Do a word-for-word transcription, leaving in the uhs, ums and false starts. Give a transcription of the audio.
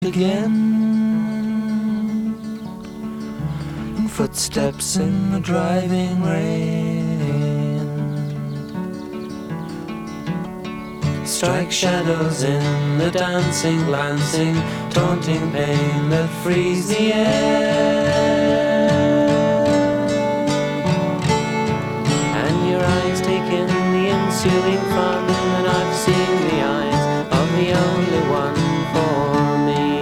again. Footsteps in the driving rain strike shadows in the dancing, glancing, taunting pain that frees the air. And your eyes take in the ensuing fun, and I've seen